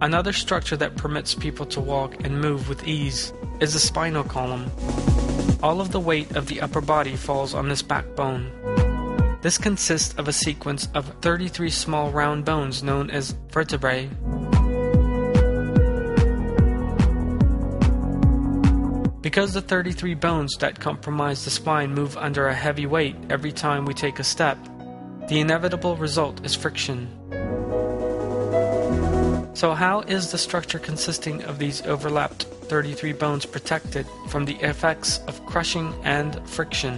Another structure that permits people to walk and move with ease is the spinal column. All of the weight of the upper body falls on this backbone. This consists of a sequence of 33 small round bones known as vertebrae. Because the 33 bones that comprise the spine move under a heavy weight every time we take a step, the inevitable result is friction. So how is the structure consisting of these overlapped 33 bones protected from the effects of crushing and friction?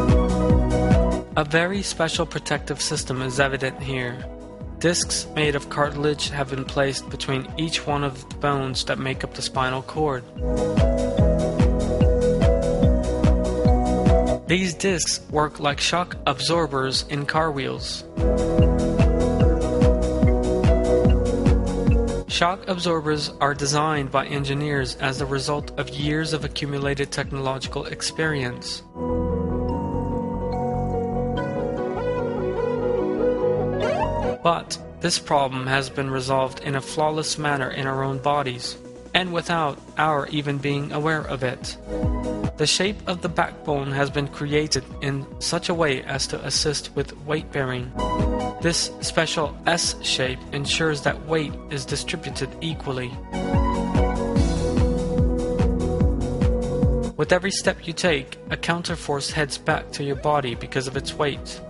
A very special protective system is evident here. Discs made of cartilage have been placed between each one of the bones that make up the spinal cord. These discs work like shock absorbers in car wheels. Shock absorbers are designed by engineers as the result of years of accumulated technological experience. But this problem has been resolved in a flawless manner in our own bodies, and without our even being aware of it. The shape of the backbone has been created in such a way as to assist with weight bearing. This special S shape ensures that weight is distributed equally. With every step you take, a counterforce heads back to your body because of its weight.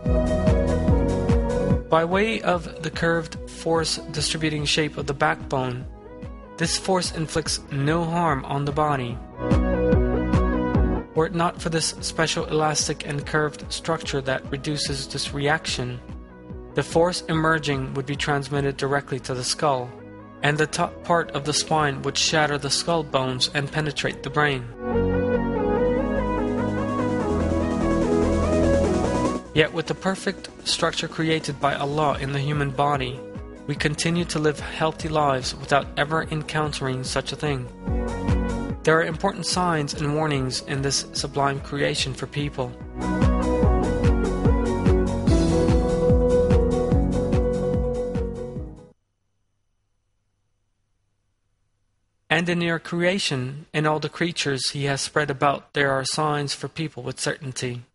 By way of the curved force distributing shape of the backbone, this force inflicts no harm on the body. Were it not for this special elastic and curved structure that reduces this reaction, the force emerging would be transmitted directly to the skull, and the top part of the spine would shatter the skull bones and penetrate the brain. Yet with the perfect structure created by Allah in the human body, we continue to live healthy lives without ever encountering such a thing. There are important signs and warnings in this sublime creation for people. And in your creation, in all the creatures He has spread about, there are signs for people with certainty.